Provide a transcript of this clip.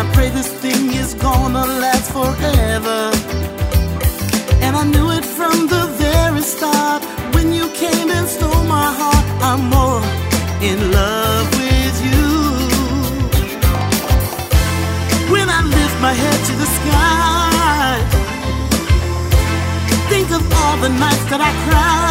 I pray this thing is gonna last forever. And I knew it from the very start. When you came and stole my heart, I'm more in love with you. When I lift my head to the sky, think of all the nights that I cried.